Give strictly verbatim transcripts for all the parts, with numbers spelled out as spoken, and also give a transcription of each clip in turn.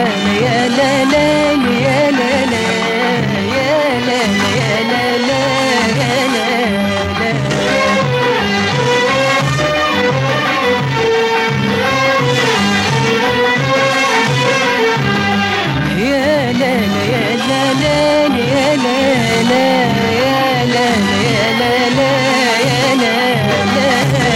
يا لا لا يا لا لا يا لا يا لا لا يا لا يا لا يا لا لا يا لا لا يا لا يا لا لا يا لا لا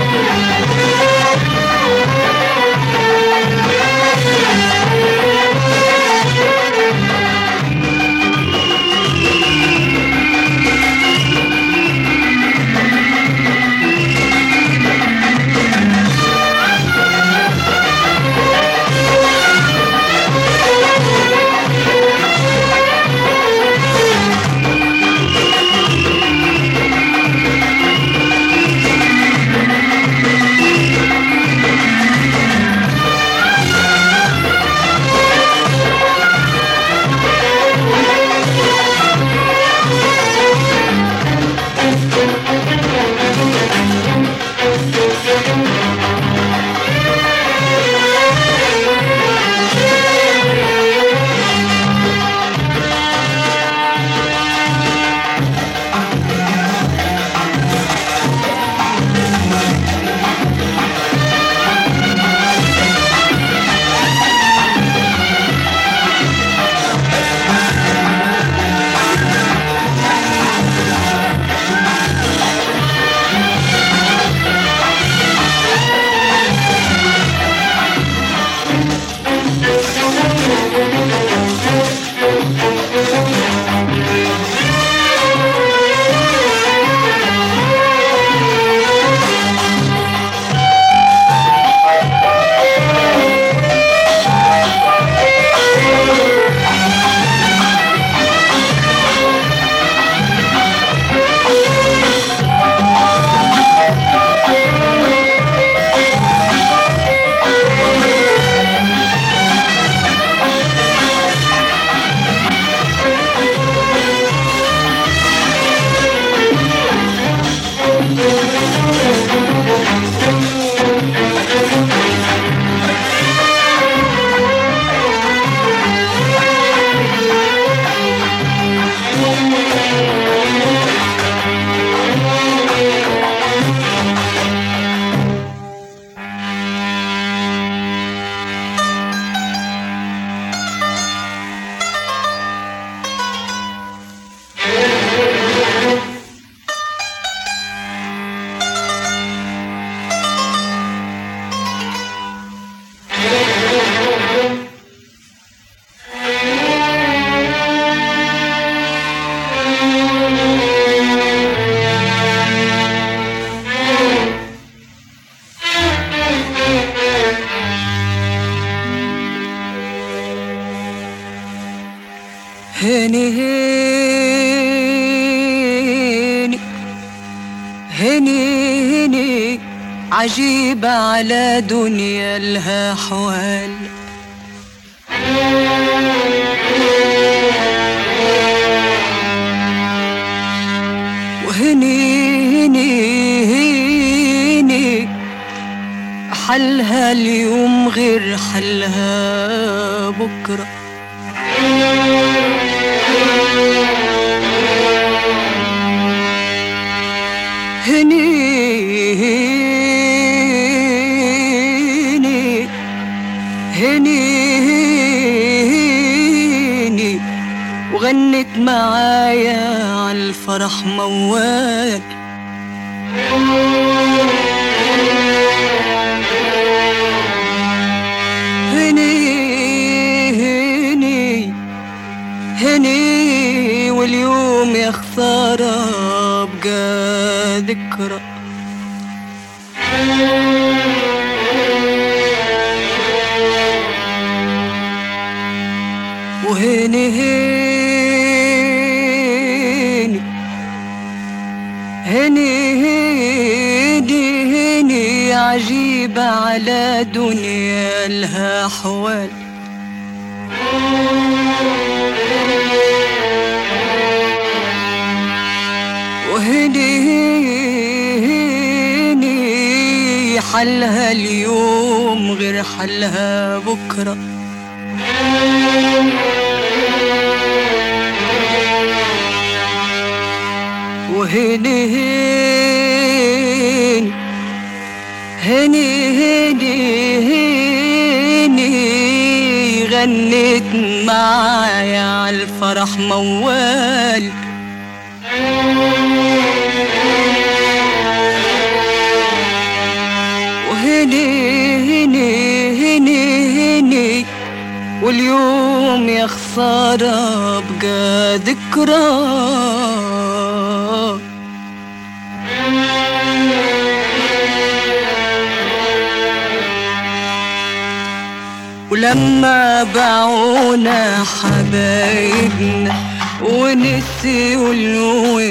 هني هني هني هني عجيبة على دنيا لها حوال وهني هني هني حلها اليوم غير حلها بكرة هني هني هني هني وغنت معايا عالفرح موال هني هني هني واليوم يا خسارة بقى ذكرى وهني هني هني هني هني عجيبة على دنيا لها حوال وهني هني حلها اليوم غير حلها بكرة وهني هني هني هني غنيت معايا عالفرح موال. وهني هني هني هني واليوم يا خسارة بقى ذكرى. ولما باعونا حبايبنا ونسيوا الود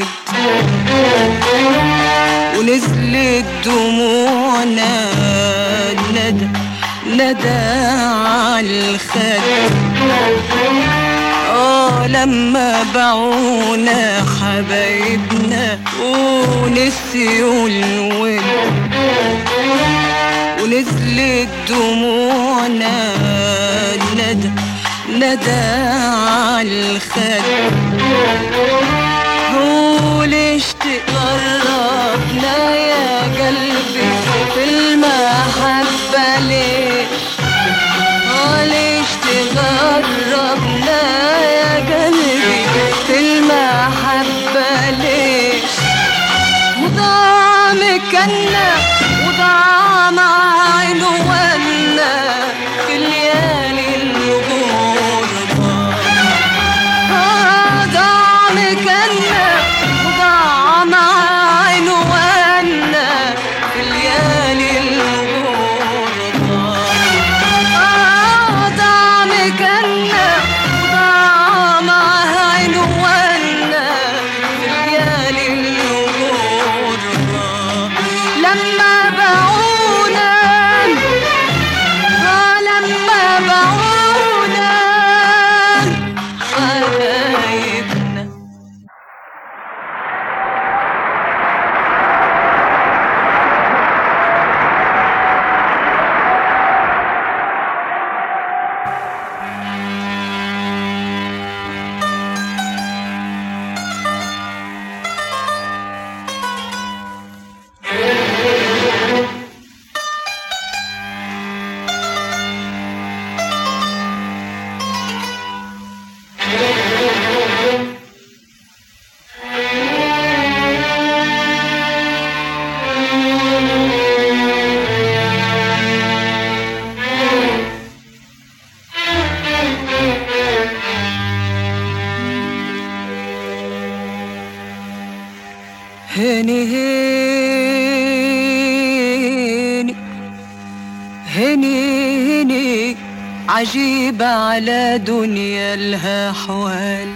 ونزلت دموعنا ندى ندى عالخد. اه لما باعونا حبايبنا ونسيوا الود ونزلت دموعنا ندى ندى عالخد. هو ليش تقربنا يا قلبي في المحبة ليش؟ اه ليش تقربنا يا قلبي في المحبة ليش؟ وضاع مكنا وضاع مع عنوانا في ليالي الغربة. آه ضاع مكنا وضاع مع عنوانا في ليالي الغربة. آه ضاع مكنا وضاع مع عنوانا في ليالي الغربة. لما باعونا آه لما باعونا حبايبنا. هني هني هني هني عجيبة على دنيا لها حوال.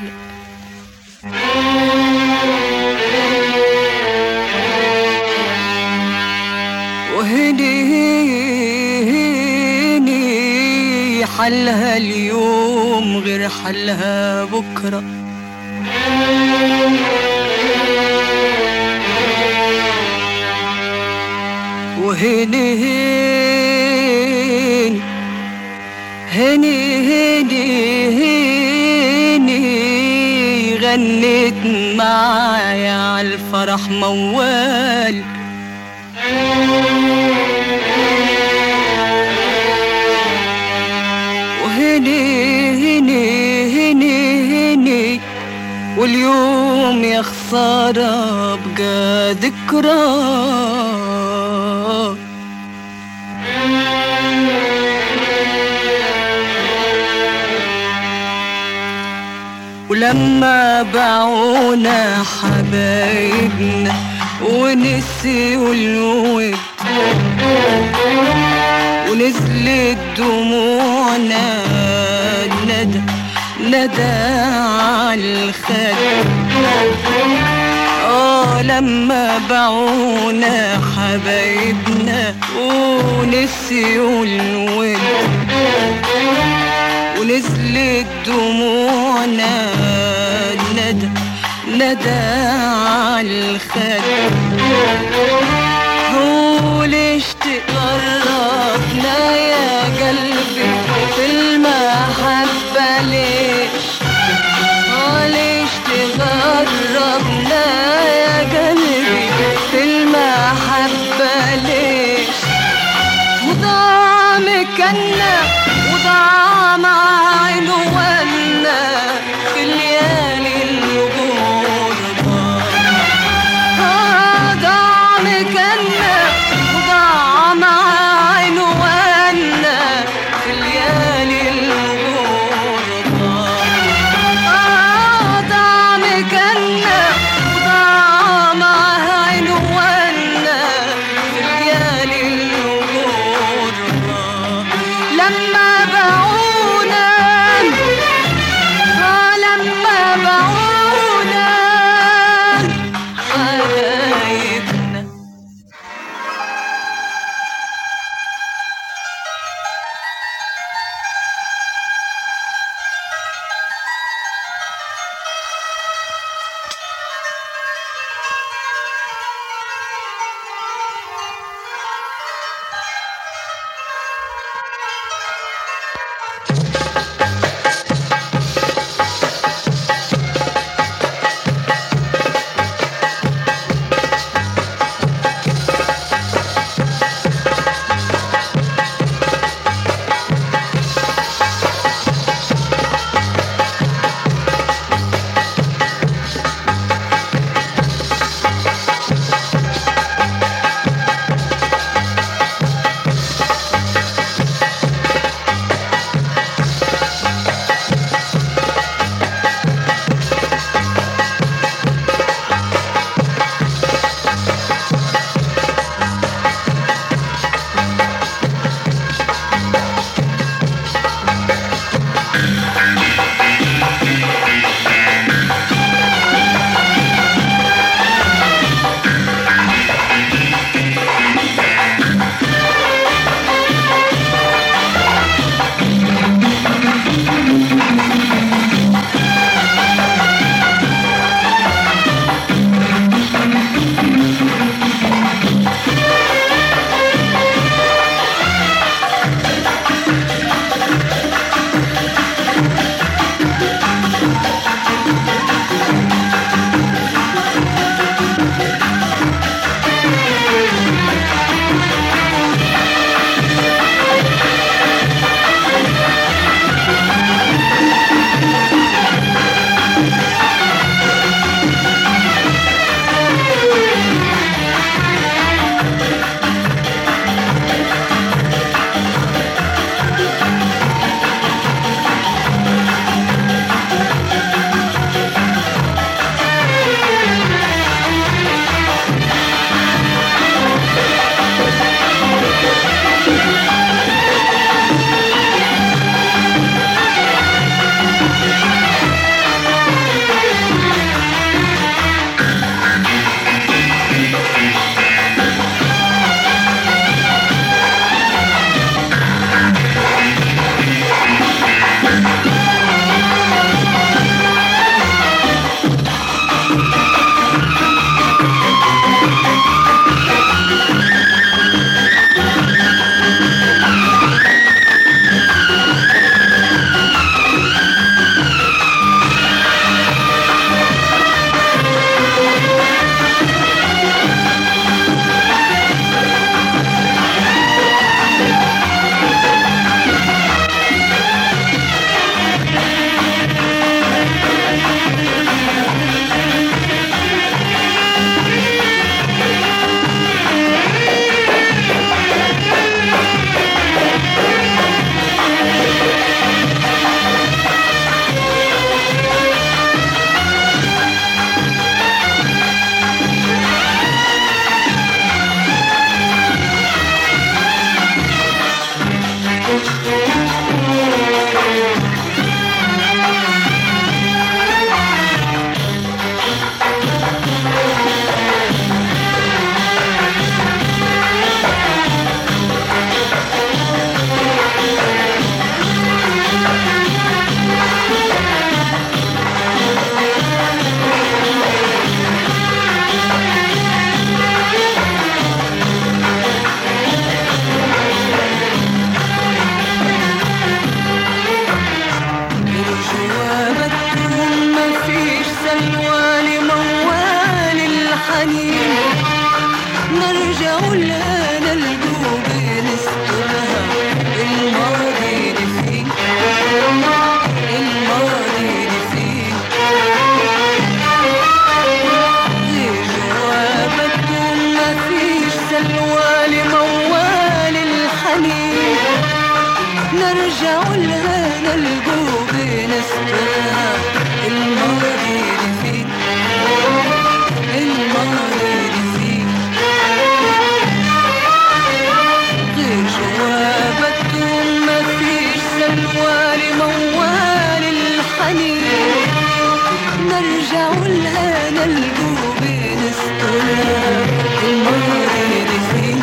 وهني هني حلها اليوم غير حلها بكرة. وهني هني هني هني غنيت معايا عالفرح موال. وهني هني هني هني واليوم يا خسارة بقى ذكرى. ولما باعونا حبايبنا ونسيوا الود ونزلت دموعنا ندى ندى عالخد. اه لما باعونا حبايبنا ونسيوا الود ونزلت دموعنا ندى ندى عالخد. هو ليش تقربنا يا قلبي في المحبة ليش؟ اه ليش تقربنا يا قلبي كنا وضاع مع عينه ونا في ليالي الوجود آه ضاع مكنا وضاع مع عينه ونا في ليالي الوجود آه ضاع مكنا وضاع مع عينه ونا في ليالي الوجود لما حنين نرجع لها نلقوا بين سطور الماضي فيه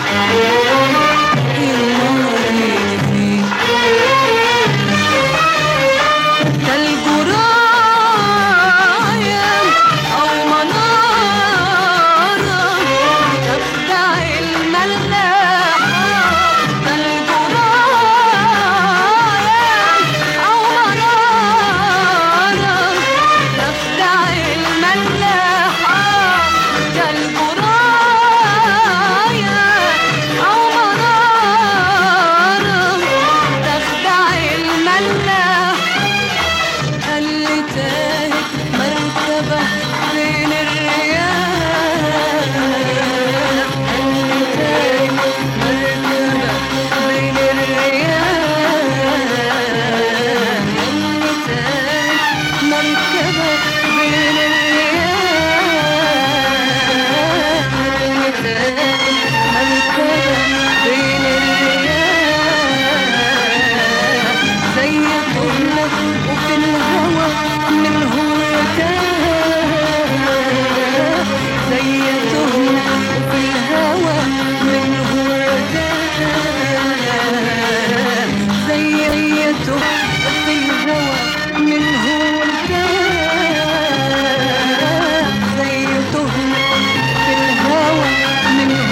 الماضي فيه كالقراية أو منارة تخدع الملاحة كالقراية أو منارة تخدع الملاحة كالقراية أو منارة تخدع الملاحة اللي تاهت مركبة بين الرياح اللي تاهت مركبة بين الرياح اللي تاهت مركبة بين الرياح اللي تاهت مركبة بين الرياح زي طفلة وفي الهوى منه ارتاح زي طفلة وفي الهوى منه ارتاح زي طفلة في الهوى منه ارتاح زي طفلة في الهوى منه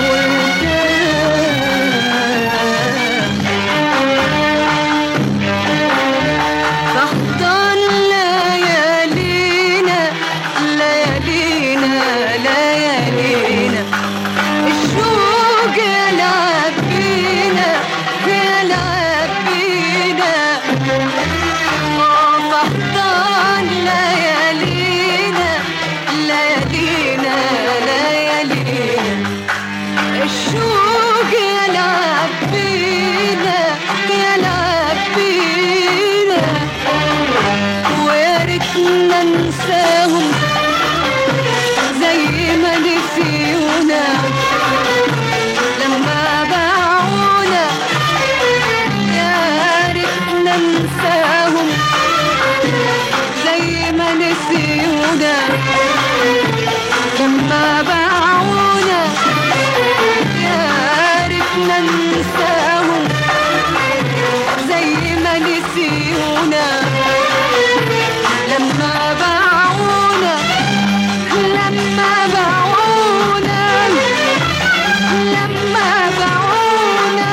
ارتاح فاحضن ليالينا ليالينا ليالينا الشوق يلعب بينا يلعب بينا آه فاحضن ليالينا ليالينا ليالينا الشوق يلعب بينا يلعب بينا ويا ريتنا ننساهم زي ما نسيونا لما باعونا يا ريتنا ننساهم زي ما نسيونا لما باعونا يا ريتنا ننساهم زي ما نسيونا لما باعونا لما باعونا لما باعونا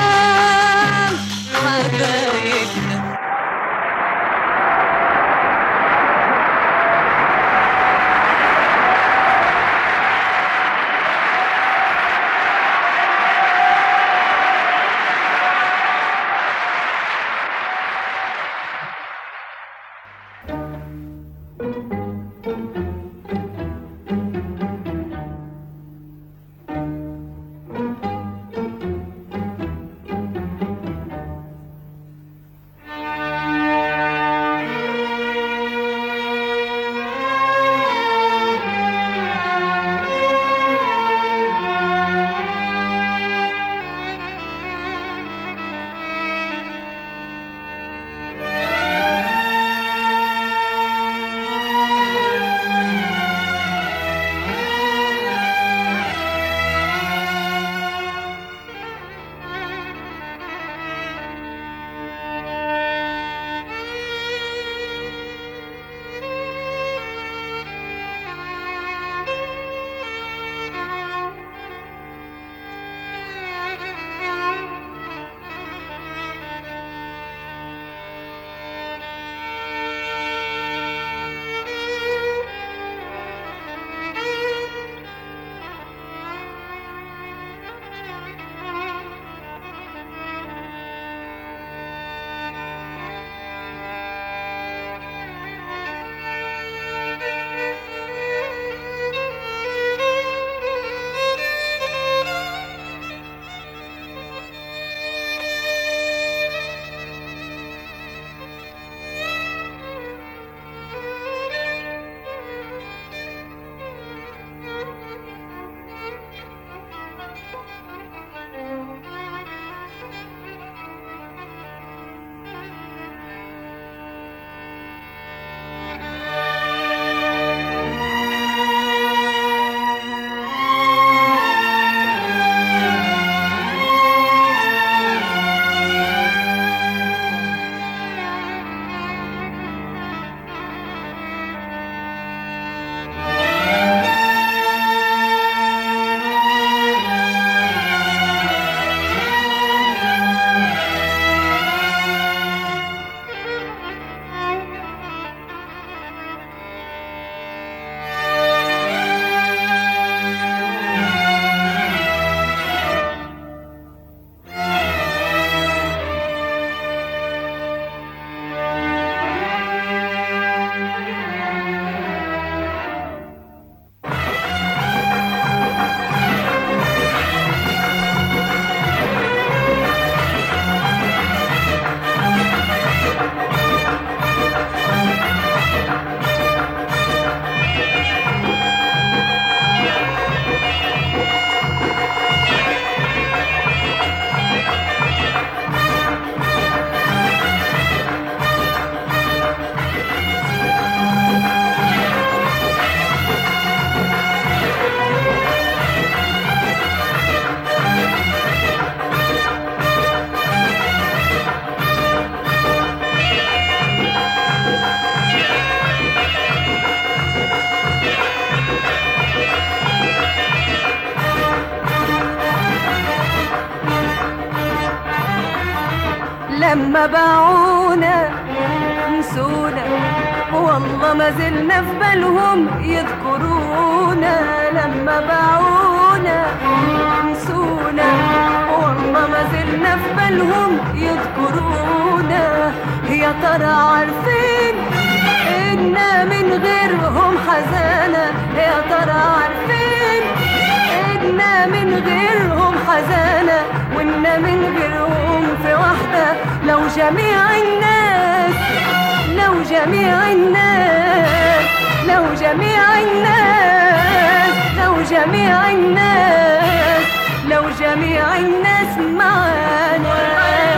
حبايبنا لما باعونا نسونا والله ما زلنا في بالهم يذكرونا. لما باعونا نسونا والله ما زلنا في بالهم يذكرونا. يا ترى عارفين إنا من غيرهم حزانة؟ يا ترى عارفين إنا من غيرهم حزانة وإنا من غيرهم في وحدة؟ لو جميع الناس لو جميع الناس لو جميع الناس لو جميع الناس لو جميع الناس معانا.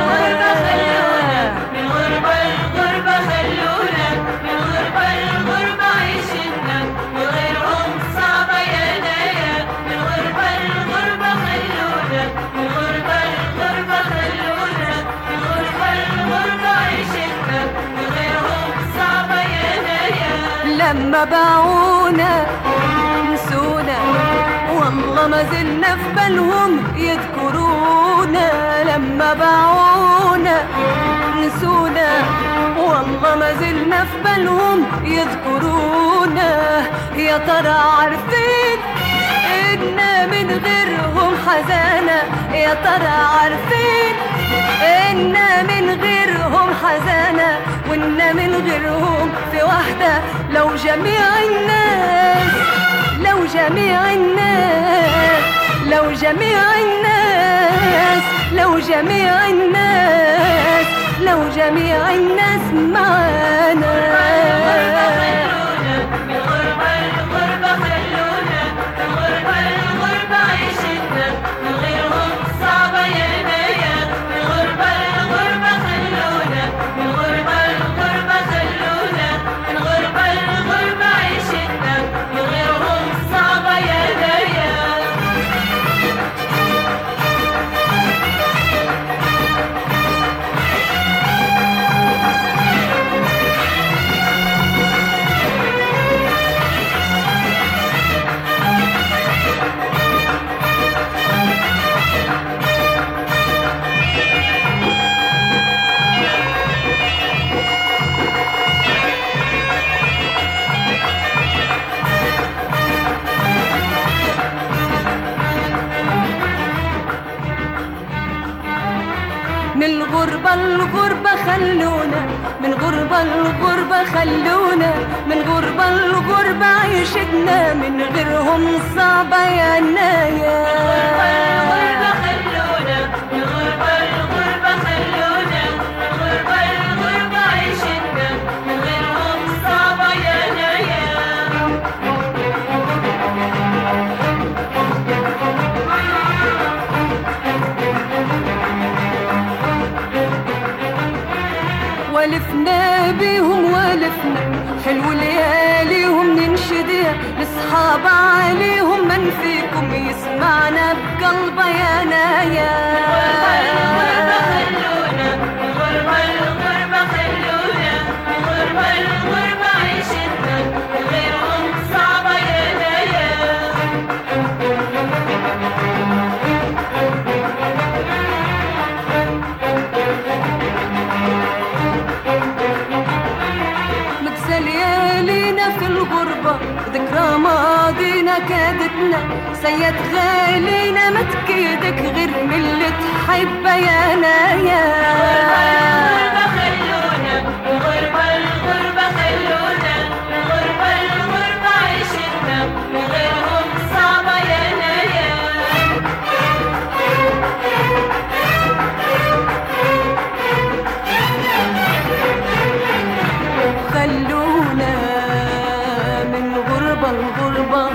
من غربة الغربة خلونا، من غربة الغربة عيشنا، من غيرهم صعبة يا نايا. من غربة الغربة خلونا، من غربة الغربة خلونا، من غربة الغربة عيشنا، من غيرهم صعبة يا نايا. لما باعونا نسونا والله ما زلنا في بالهم يذكرونا. لما باعونا نسونا والله ما زلنا في بالهم يذكرونا. يا ترى عارفين إنا من غيرهم حزانة؟ يا ترى عارفين إنا من غيرهم حزانة وإنا من غيرهم في وحدة؟ لو جميع الناس لو جميع الناس لو جميع الناس لو جميع الناس لو جميع الناس معانا. من غربة الغربة خلونا، من غربة الغربة عيشتنا، من غيرهم صعبة يا نايا. من غربة الغربة خلونا، من غربة الغربة خلونا، من غربة الغربة عيشتنا، من غيرهم صعبة يا نايا. من الغربة الغربة خلونا، من غربة الغربة خلونا، من غربة الغربة عيشتنا، من غيرهم صعبة يا نايا. الغربة خلونا، من غربة الغربة خلونا، من غربة الغربة عيشتنا، من غيرهم صعبة يا نايا. والفنا بيهم والفنا حلو لياليهم ننشدها لصحاب عليهم من فيكم يسمعنا بقلبه يا نايا. الغربة خلونا، من غربة الغربة خلونا، من غربة الغربة عيشتنا، من غيرهم صعبة يا نايا. ليالينا في الغربة ذكرى ماضينا كادتنا، سيد غالينا ما تكيدك غير من اللي تحبه يا نايا. الغربة خلونا، من غربة الغربة خلونا، من غربة الغربة عيشتنا، من غيرهم صعبة يا نايا. خلونا من غربة الغربة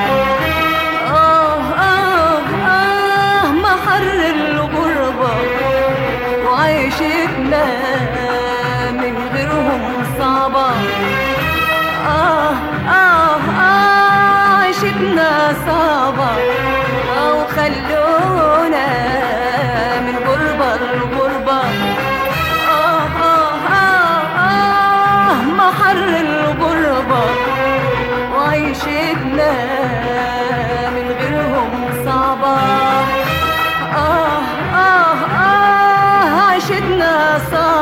آه آه آه محر الغربة وعيشتنا من غيرهم صعبة. آه آه آه عيشتنا صعبة. آه وخلونا من غربة الغربة آه آه آه محر الغربة وعيشتنا من غيرهم صعبة. آه آه آه عيشتنا صعبة.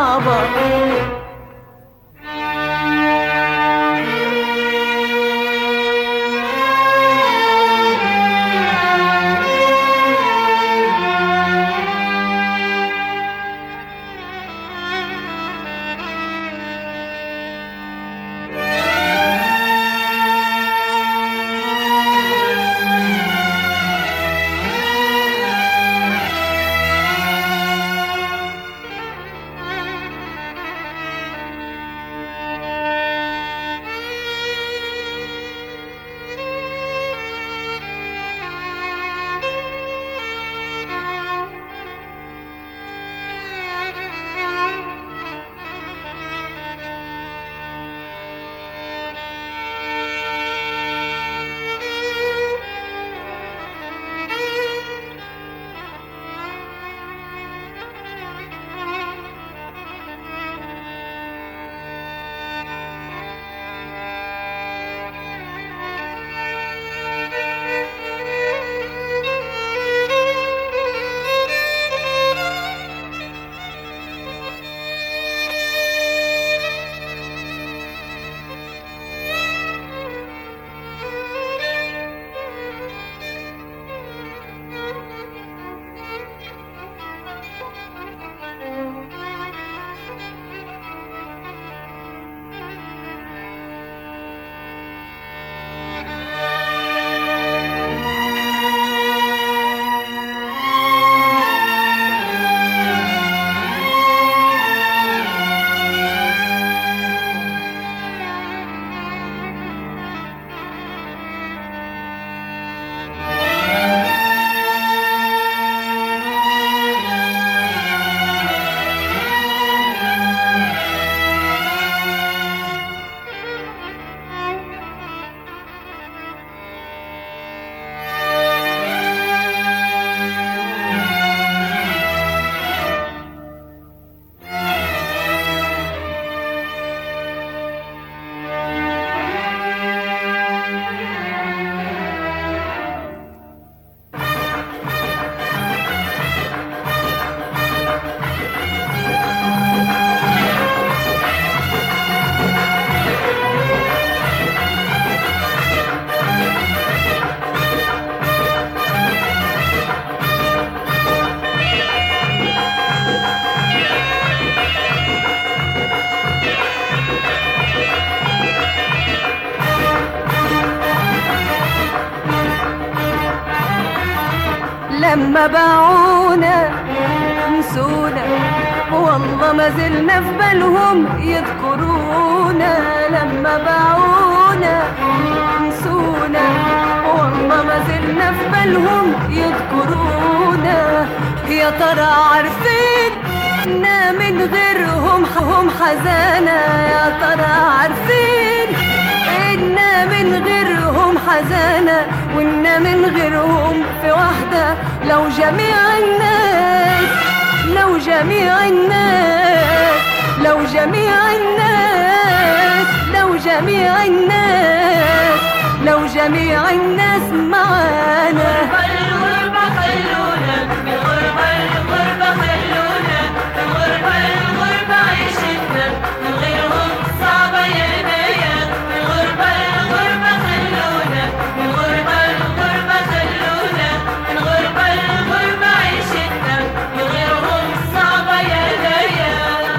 لما باعونا نسونا، والله ما زلنا في بالهم يذكرونا. لما باعونا نسونا، والله ما زلنا في بالهم يذكرونا. يا ترى عارفين إنا من غيرهم هم حزانة؟ يا ترى عارفين إنا من غيرهم حزانة، وإنا من غيرهم في وحدة. لو جميع الناس لو جميع الناس لو جميع الناس لو جميع الناس لو جميع الناس معانا. الغربة خلونا، الغربة الغربة خلونا، الغربة الغربة عيشتنا، من غيرهم صعبة يا نايا. الغربة الغربة خلونا، الغربة الغربة خلونا، الغربة الغربة عيشتنا، من غيرهم صعبة يا نايا.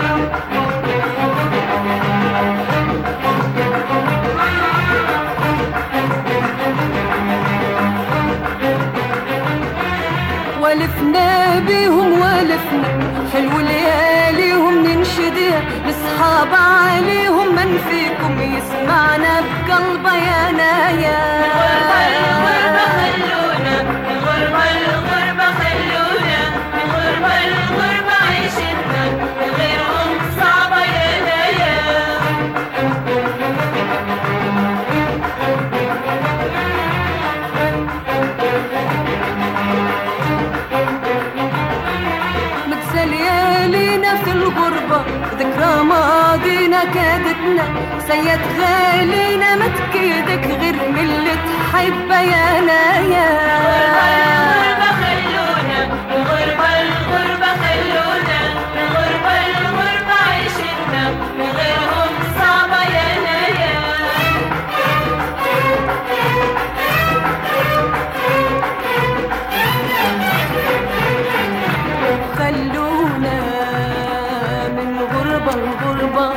والفنا بيهم والفنا حلو لياليهم ننشدها، الاصحاب عليهم من فيكم يسمعنا بقلبه يا نايا. الغربة خلونا، الغربة الغربة خلونا، الغربة الغربة عيشتنا، من غيرهم صعبة يا نايا. ليالينا في الغربة ذكرى ماضينا كادتنا، سيد غالينا ما تكيدك غير من اللي تحبه يا نايا. الغربة خلونا، الغربة الغربة خلونا، الغربة الغربة عيشتنا، من غيرهم صعبة يا نايا. خلونا من غربة الغربة،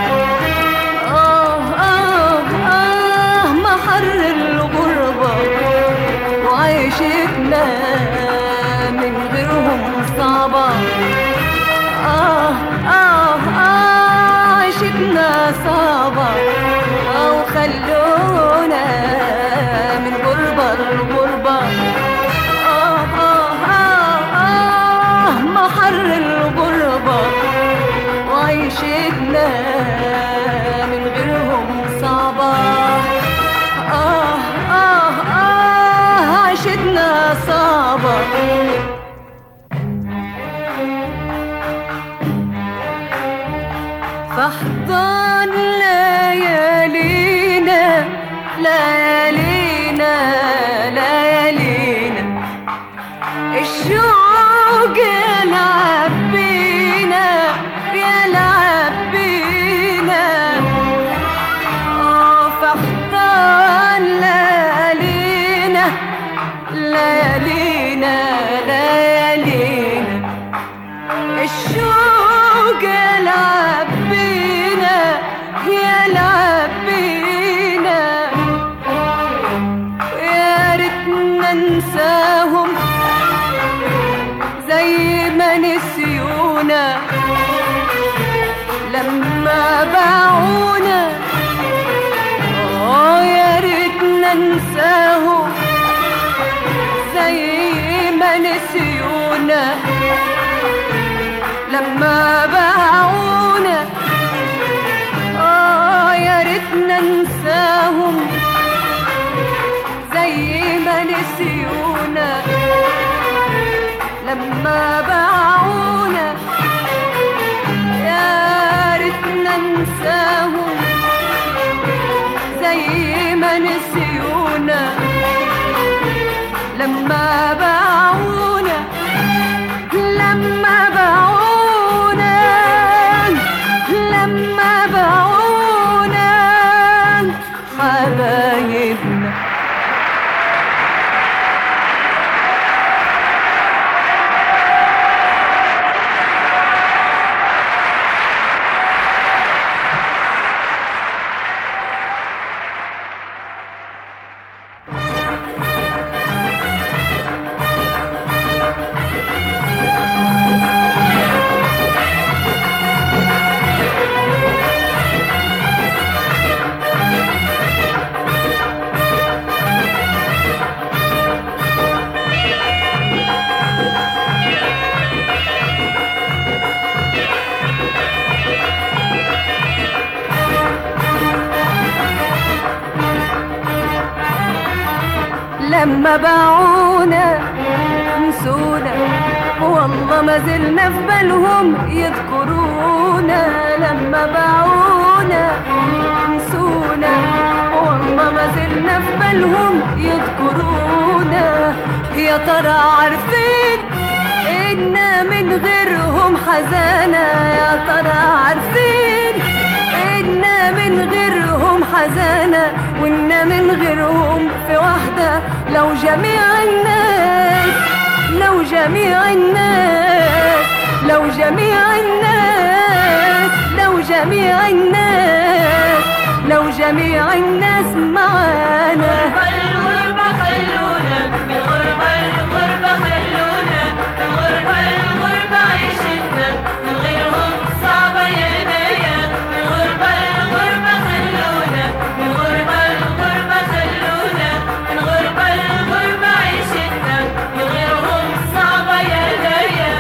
آه آه آه محر الغربة، وعيشتنا من غيرهم صعبة. آه آه آه عيشتنا صعبة، آه وخلونا من غربة الغربة، آه آه آه آه محر الغربة، وعيشتنا من غيرهم صعبة. آه آه آه عيشتنا صعبة. فاحضن ليالينا ليالينا ليالينا، الشوق يلعب بينا يلعب بينا. آه فاحضن ليالينا ليالينا ليالينا، الشوق يلعب بينا يلعب بينا. ويا ريتنا ننساهم زي ما نسيونا لما باعونا. آه يا ريتنا ننساهم زي ما نسيونا لما باعونا. آه يا ريتنا ننساهم زي ما نسيونا لما باعونا. يا ريتنا ننساهم زي ما نسيونا لما باعونا. لما باعونا لما باعونا حبايبنا. لما باعونا نسونا، والله ما زلنا في بالهم يذكرونا. لما باعونا نسونا، والله ما زلنا في بالهم يذكرونا. يا ترى عارفين إنا من غيرهم حزانة؟ يا ترى عارفين إنا من غيرهم حزانة، وإنا من غيرهم في وحدة. لو جميع الناس لو جميع الناس لو جميع الناس لو جميع الناس لو جميع الناس معانا. الغربة خلونا، الغربة الغربة خلونا، الغربة الغربة عيشتنا، من غيرهم صعبة يا نايا. الغربة الغربة خلونا، الغربة الغربة خلونا، الغربة الغربة عيشتنا، من غيرهم صعبة يا نايا.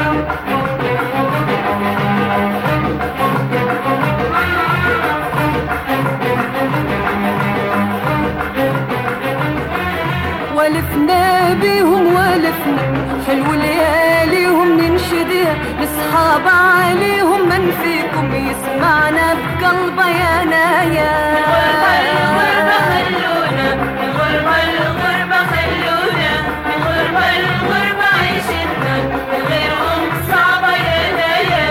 والفنا بيهم والفنا، حلو لياليهم ننشدها، نصحاب عليهم من فيكم يسمعنا بقلبه يا نايا. الغربة خلونا، الغربة الغربة خلونا، الغربة الغربة عيشتنا، من غيرهم صعبة يا نايا.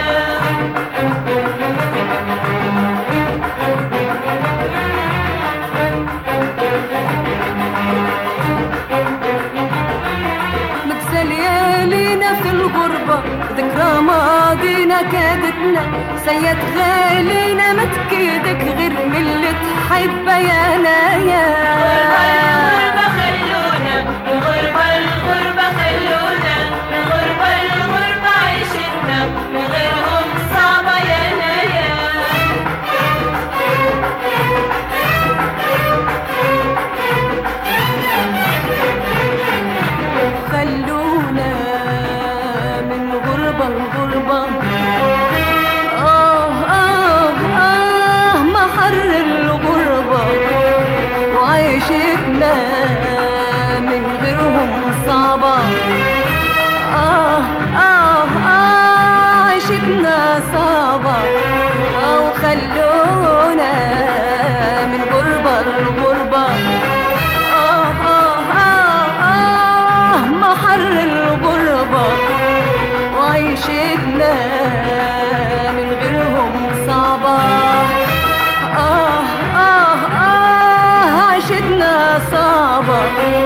نكسى ليالينا في الغربة، ذكرى ماضينا كادتنا، سيد غالينا ما تكيدك غير من اللي تحبه يا نايا. الغربة خلونا، الغربة الغربة خلونا، الغربة الغربة عيشتنا، من غيرهم صعبة يا نايا. خلونا من غربة لغربة، آه آه آه محر الغربة، وعيشتنا من غيرهم صعبة. آه آه آه عيشتنا صعبة، آه وخلونا من غربة لغربة. آه آه آه آه محر الغربة، وعيشتنا من غيرهم صعبة. آه آه آه عيشتنا صعبة.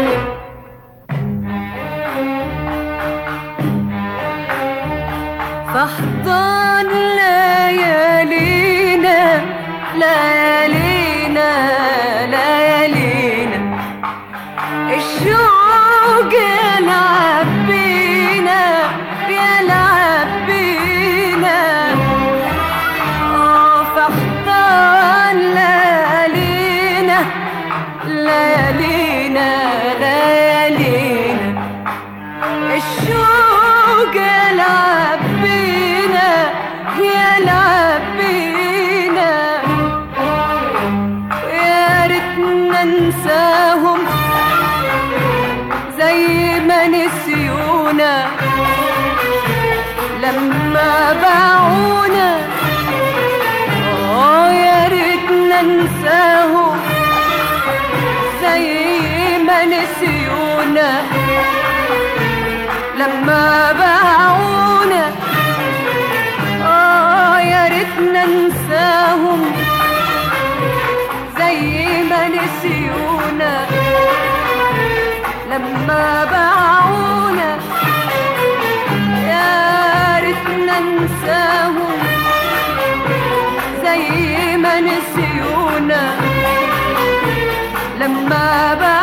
فاحضن ليالينا ليالينا ليالينا، الشوق يلعب بينا يلعب بينا. آه فاحضن ليالينا ليالينا ليالينا، الشوق يلعب بينا يلعب بينا. يا ريتنا ننساهم زي ما نسيونا، لما باعونا. آه يا ريتنا ننساهم زي ما نسيونا، لما باعونا. آه يا ريتنا ننساهم زي ما نسيونا، لما باعونا. يا ريتنا ننساهم زي ما نسيونا، لما باعونا.